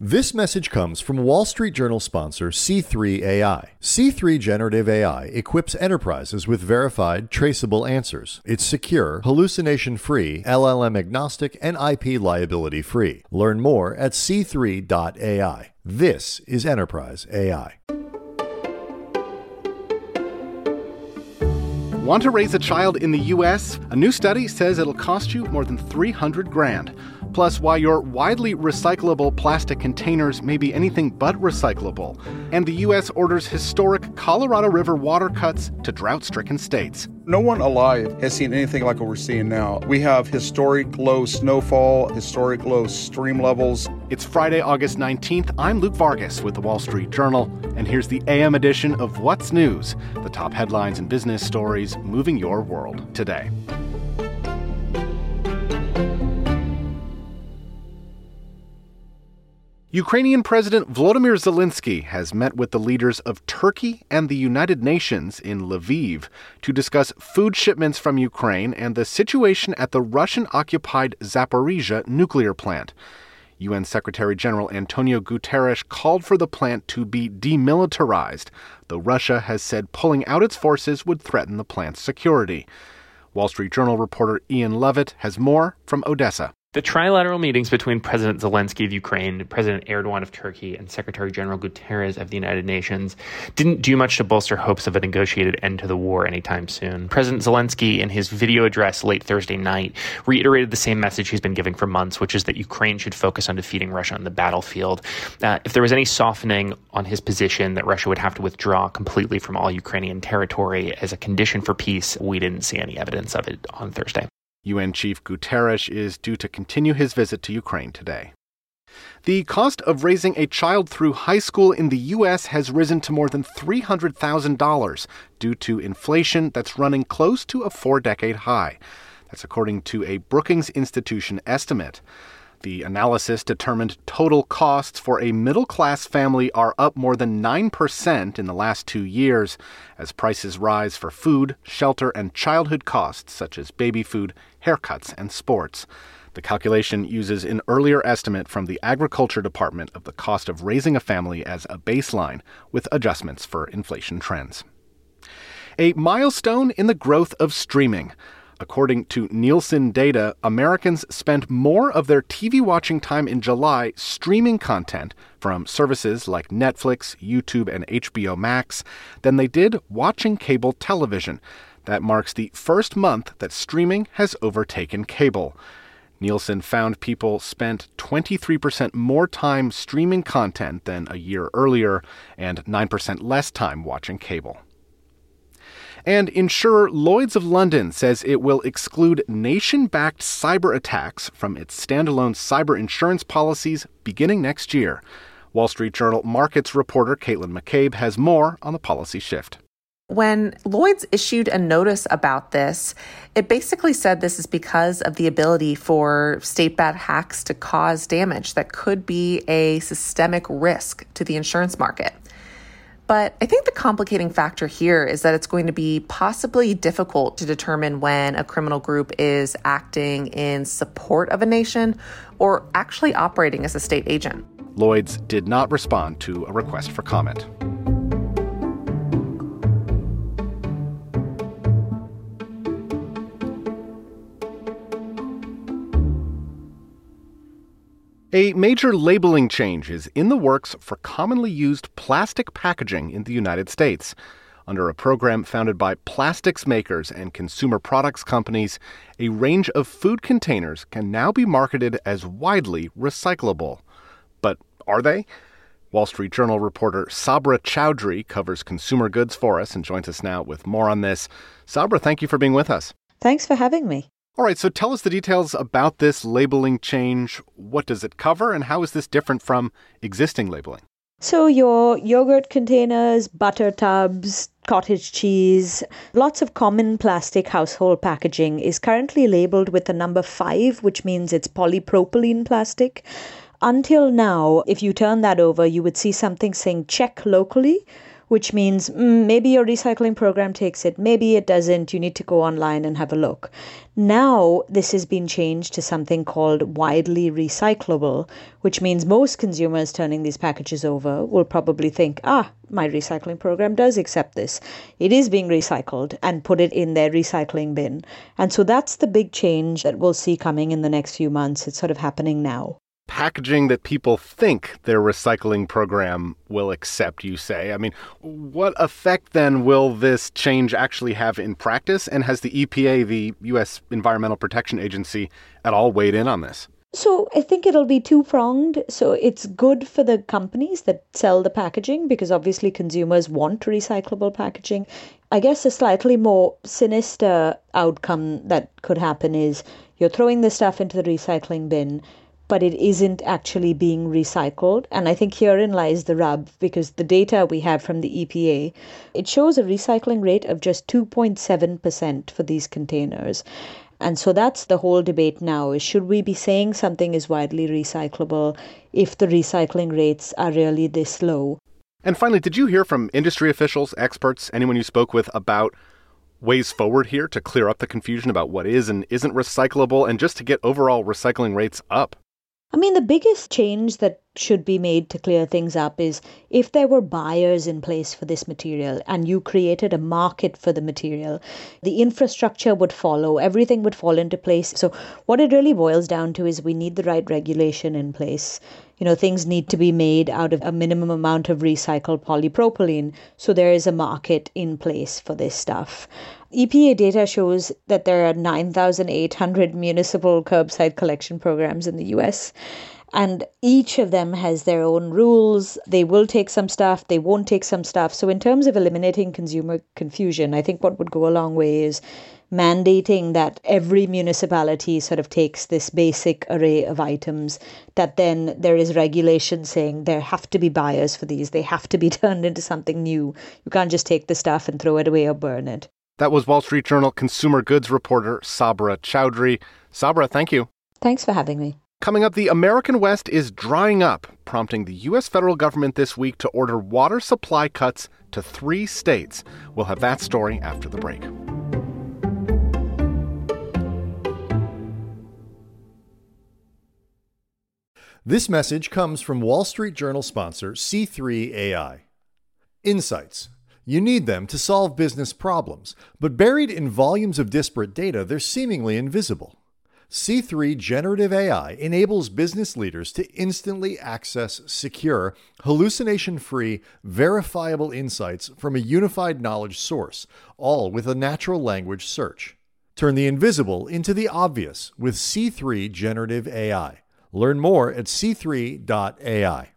This message comes from Wall Street Journal sponsor C3 AI. C3 Generative AI equips enterprises with verified, traceable answers. It's secure, hallucination-free, LLM-agnostic, and IP liability-free. Learn more at c3.ai. This is Enterprise AI. Want to raise a child in the U.S.? A new study says it'll cost you more than $300,000. Plus, why your widely recyclable plastic containers may be anything but recyclable. And the U.S. orders historic Colorado River water cuts to drought-stricken states. No one alive has seen anything like what we're seeing now. We have historic low snowfall, historic low stream levels. It's Friday, August 19th. I'm Luke Vargas with The Wall Street Journal, and here's the AM edition of What's News, the top headlines and business stories moving your world today. Ukrainian President Volodymyr Zelensky has met with the leaders of Turkey and the United Nations in Lviv to discuss food shipments from Ukraine and the situation at the Russian-occupied Zaporizhzhia nuclear plant. UN Secretary General Antonio Guterres called for the plant to be demilitarized, though Russia has said pulling out its forces would threaten the plant's security. Wall Street Journal reporter Ian Levitt has more from Odessa. The trilateral meetings between President Zelensky of Ukraine, President Erdogan of Turkey, and Secretary General Guterres of the United Nations didn't do much to bolster hopes of a negotiated end to the war anytime soon. President Zelensky, in his video address late Thursday night, reiterated the same message he's been giving for months, which is that Ukraine should focus on defeating Russia on the battlefield. If there was any softening on his position that Russia would have to withdraw completely from all Ukrainian territory as a condition for peace, we didn't see any evidence of it on Thursday. UN Chief Guterres is due to continue his visit to Ukraine today. The cost of raising a child through high school in the U.S. has risen to more than $300,000 due to inflation that's running close to a 4-decade high. That's according to a Brookings Institution estimate. The analysis determined total costs for a middle-class family are up more than 9% in the last 2 years as prices rise for food, shelter, and childhood costs such as baby food, haircuts, and sports. The calculation uses an earlier estimate from the Agriculture Department of the cost of raising a family as a baseline, with adjustments for inflation trends. A milestone in the growth of streaming. According to Nielsen data, Americans spent more of their TV watching time in July streaming content from services like Netflix, YouTube, and HBO Max than they did watching cable television. That marks the first month that streaming has overtaken cable. Nielsen found people spent 23% more time streaming content than a year earlier and 9% less time watching cable. And insurer Lloyd's of London says it will exclude nation-backed cyber attacks from its standalone cyber insurance policies beginning next year. Wall Street Journal markets reporter Caitlin McCabe has more on the policy shift. When Lloyd's issued a notice about this, it basically said this is because of the ability for state-backed hacks to cause damage that could be a systemic risk to the insurance market. But I think the complicating factor here is that it's going to be possibly difficult to determine when a criminal group is acting in support of a nation or actually operating as a state agent. Lloyd's did not respond to a request for comment. A major labeling change is in the works for commonly used plastic packaging in the United States. Under a program founded by plastics makers and consumer products companies, a range of food containers can now be marketed as widely recyclable. But are they? Wall Street Journal reporter Sabra Chowdhury covers consumer goods for us and joins us now with more on this. Sabra, thank you for being with us. Thanks for having me. All right, so tell us the details about this labeling change. What does it cover, and how is this different from existing labeling? So your yogurt containers, butter tubs, cottage cheese, lots of common plastic household packaging is currently labeled with the number 5, which means it's polypropylene plastic. Until now, if you turn that over, you would see something saying check locally, which means maybe your recycling program takes it, maybe it doesn't. You need to go online and have a look. Now, this has been changed to something called widely recyclable, which means most consumers turning these packages over will probably think, my recycling program does accept this. It is being recycled, and put it in their recycling bin. And so that's the big change that we'll see coming in the next few months. It's sort of happening now. Packaging that people think their recycling program will accept, you say. I mean, what effect then will this change actually have in practice? And has the EPA, the U.S. Environmental Protection Agency, at all weighed in on this? So I think it'll be two-pronged. So it's good for the companies that sell the packaging because obviously consumers want recyclable packaging. I guess a slightly more sinister outcome that could happen is you're throwing the stuff into the recycling bin, but it isn't actually being recycled. And I think herein lies the rub, because the data we have from the EPA, it shows a recycling rate of just 2.7% for these containers. And so that's the whole debate now, is should we be saying something is widely recyclable if the recycling rates are really this low? And finally, did you hear from industry officials, experts, anyone you spoke with about ways forward here to clear up the confusion about what is and isn't recyclable and just to get overall recycling rates up? I mean, the biggest change that should be made to clear things up is if there were buyers in place for this material and you created a market for the material, the infrastructure would follow, everything would fall into place. So what it really boils down to is we need the right regulation in place. Things need to be made out of a minimum amount of recycled polypropylene, so there is a market in place for this stuff. EPA data shows that there are 9,800 municipal curbside collection programs in the US, and each of them has their own rules. They will take some stuff, they won't take some stuff. So in terms of eliminating consumer confusion, I think what would go a long way is mandating that every municipality sort of takes this basic array of items, that then there is regulation saying there have to be buyers for these. They have to be turned into something new. You can't just take the stuff and throw it away or burn it. That was Wall Street Journal consumer goods reporter Sabra Chowdhury. Sabra, thank you. Thanks for having me. Coming up, the American West is drying up, prompting the U.S. federal government this week to order water supply cuts to 3 states. We'll have that story after the break. This message comes from Wall Street Journal sponsor C3 AI. Insights. You need them to solve business problems, but buried in volumes of disparate data, they're seemingly invisible. C3 Generative AI enables business leaders to instantly access secure, hallucination-free, verifiable insights from a unified knowledge source, all with a natural language search. Turn the invisible into the obvious with C3 Generative AI. Learn more at c3.ai.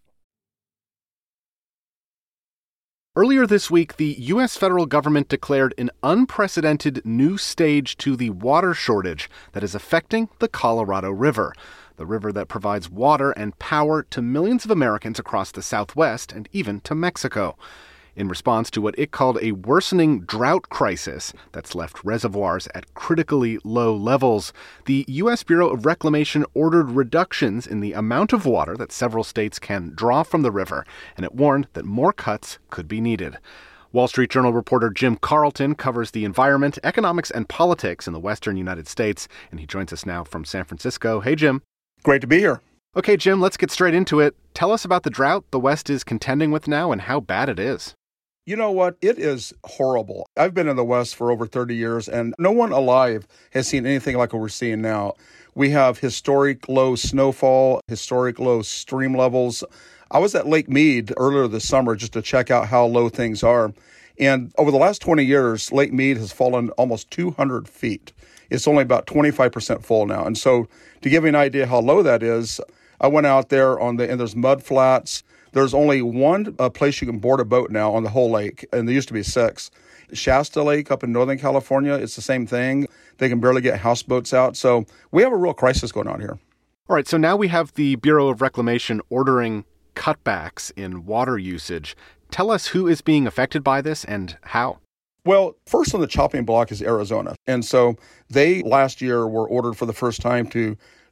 Earlier this week, the U.S. federal government declared an unprecedented new stage to the water shortage that is affecting the Colorado River, the river that provides water and power to millions of Americans across the Southwest and even to Mexico. In response to what it called a worsening drought crisis that's left reservoirs at critically low levels, the U.S. Bureau of Reclamation ordered reductions in the amount of water that several states can draw from the river, and it warned that more cuts could be needed. Wall Street Journal reporter Jim Carlton covers the environment, economics, and politics in the western United States, and he joins us now from San Francisco. Hey, Jim. Great to be here. Okay, Jim, let's get straight into it. Tell us about the drought the West is contending with now and how bad it is. You know what? It is horrible. I've been in the West for over 30 years, and no one alive has seen anything like what we're seeing now. We have historic low snowfall, historic low stream levels. I was at Lake Mead earlier this summer just to check out how low things are. And over the last 20 years, Lake Mead has fallen almost 200 feet. It's only about 25% full now. And so to give you an idea how low that is, I went out there and there's mud flats. There's only one place you can board a boat now on the whole lake, and there used to be 6. Shasta Lake up in Northern California, it's the same thing. They can barely get houseboats out. So we have a real crisis going on here. All right, so now we have the Bureau of Reclamation ordering cutbacks in water usage. Tell us who is being affected by this and how. Well, first on the chopping block is Arizona. And so they last year were ordered for the first time to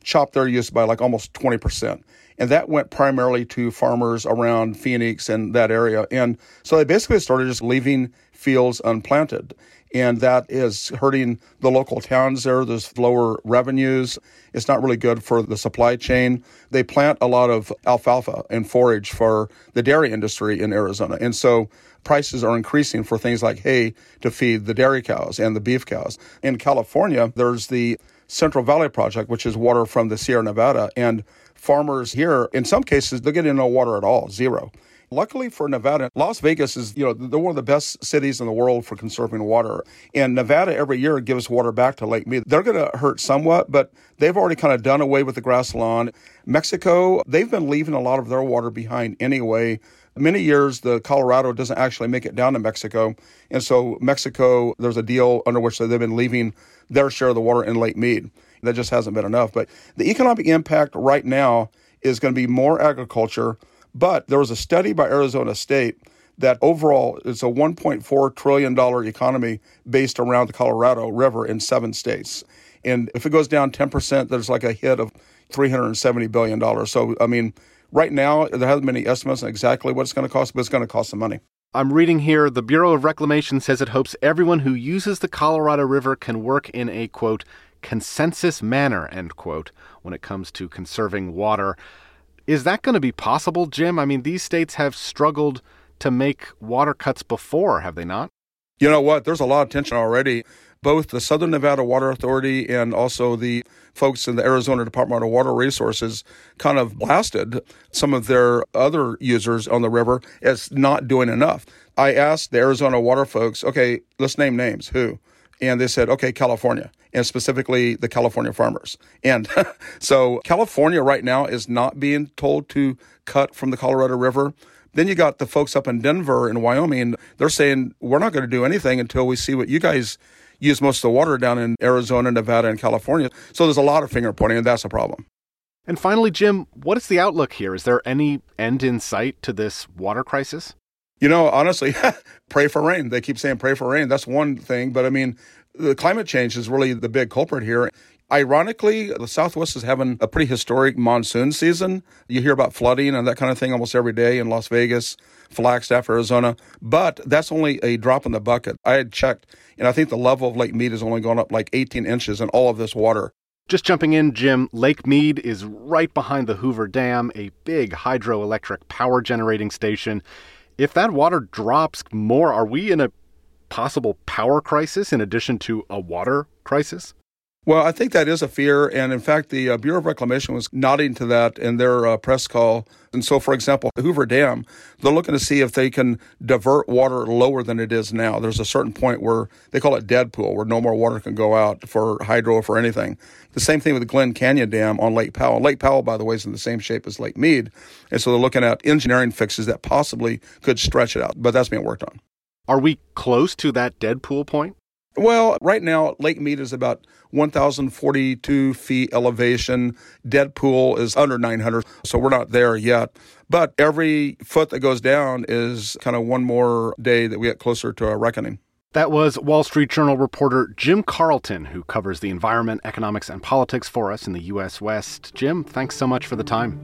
chopped their use by like almost 20%. And that went primarily to farmers around Phoenix and that area. And so they basically started just leaving fields unplanted. And that is hurting the local towns there. There's lower revenues. It's not really good for the supply chain. They plant a lot of alfalfa and forage for the dairy industry in Arizona. And so prices are increasing for things like hay to feed the dairy cows and the beef cows. In California, there's the Central Valley Project, which is water from the Sierra Nevada. And farmers here, in some cases, they're getting no water at all, zero. Luckily for Nevada, Las Vegas is, they're one of the best cities in the world for conserving water. And Nevada every year gives water back to Lake Mead. They're going to hurt somewhat, but they've already kind of done away with the grass lawn. Mexico, they've been leaving a lot of their water behind anyway. Many years, the Colorado doesn't actually make it down to Mexico. And so Mexico, there's a deal under which they've been leaving their share of the water in Lake Mead. That just hasn't been enough. But the economic impact right now is going to be more agriculture. But there was a study by Arizona State that overall it's a $1.4 trillion economy based around the Colorado River in 7 states. And if it goes down 10%, there's like a hit of $370 billion. So, right now, there hasn't been any estimates on exactly what it's going to cost, but it's going to cost some money. I'm reading here, the Bureau of Reclamation says it hopes everyone who uses the Colorado River can work in a, quote, consensus manner, end quote, when it comes to conserving water. Is that going to be possible, Jim? These states have struggled to make water cuts before, have they not? You know what? There's a lot of tension already. Both the Southern Nevada Water Authority and also the folks in the Arizona Department of Water Resources kind of blasted some of their other users on the river as not doing enough. I asked the Arizona water folks, okay, let's name names. Who? And they said, okay, California, and specifically the California farmers. And so California right now is not being told to cut from the Colorado River. Then you got the folks up in Denver and Wyoming. They're saying, we're not going to do anything until we see what you guys use most of the water down in Arizona, Nevada, and California. So there's a lot of finger pointing, and that's a problem. And finally, Jim, what is the outlook here? Is there any end in sight to this water crisis? Honestly, pray for rain. They keep saying pray for rain. That's one thing. But the climate change is really the big culprit here. Ironically, the Southwest is having a pretty historic monsoon season. You hear about flooding and that kind of thing almost every day in Las Vegas, Flagstaff, Arizona. But that's only a drop in the bucket. I had checked, and I think the level of Lake Mead has only gone up like 18 inches in all of this water. Just jumping in, Jim, Lake Mead is right behind the Hoover Dam, a big hydroelectric power generating station. If that water drops more, are we in a possible power crisis in addition to a water crisis? Well, I think that is a fear. And in fact, the Bureau of Reclamation was nodding to that in their press call. And so, for example, Hoover Dam, they're looking to see if they can divert water lower than it is now. There's a certain point where they call it dead pool, where no more water can go out for hydro or for anything. The same thing with the Glen Canyon Dam on Lake Powell. Lake Powell, by the way, is in the same shape as Lake Mead. And so they're looking at engineering fixes that possibly could stretch it out. But that's being worked on. Are we close to that dead pool point? Well, right now, Lake Mead is about 1,042 feet elevation. Dead pool is under 900, so we're not there yet. But every foot that goes down is kind of one more day that we get closer to a reckoning. That was Wall Street Journal reporter Jim Carlton, who covers the environment, economics, and politics for us in the U.S. West. Jim, thanks so much for the time.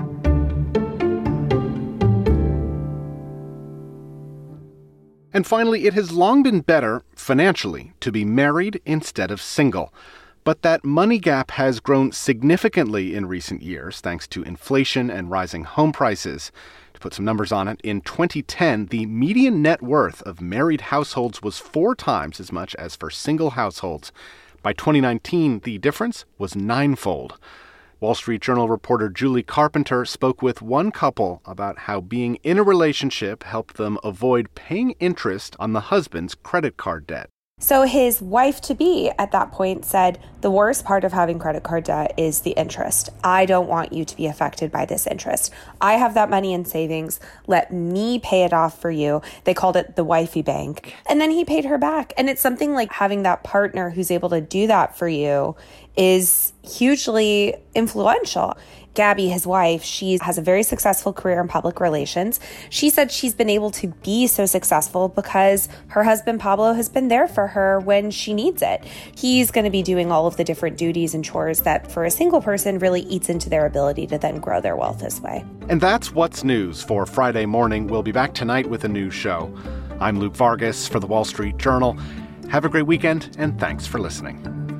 And finally, it has long been better, financially, to be married instead of single. But that money gap has grown significantly in recent years, thanks to inflation and rising home prices. To put some numbers on it, in 2010, the median net worth of married households was 4 times as much as for single households. By 2019, the difference was 9-fold. Wall Street Journal reporter Julie Carpenter spoke with one couple about how being in a relationship helped them avoid paying interest on the husband's credit card debt. So his wife-to-be at that point said, the worst part of having credit card debt is the interest. I don't want you to be affected by this interest. I have that money in savings. Let me pay it off for you. They called it the wifey bank. And then he paid her back. And it's something like having that partner who's able to do that for you is hugely influential. Gabby, his wife, she has a very successful career in public relations. She said she's been able to be so successful because her husband, Pablo, has been there for her when she needs it. He's going to be doing all of the different duties and chores that for a single person really eats into their ability to then grow their wealth this way. And that's What's News for Friday morning. We'll be back tonight with a new show. I'm Luke Vargas for The Wall Street Journal. Have a great weekend, and thanks for listening.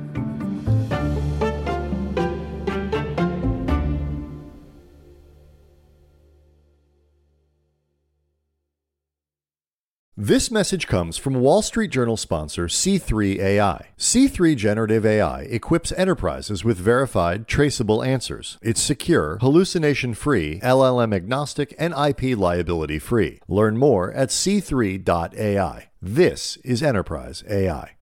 This message comes from Wall Street Journal sponsor C3 AI. C3 Generative AI equips enterprises with verified, traceable answers. It's secure, hallucination-free, LLM-agnostic, and IP liability-free. Learn more at c3.ai. This is Enterprise AI.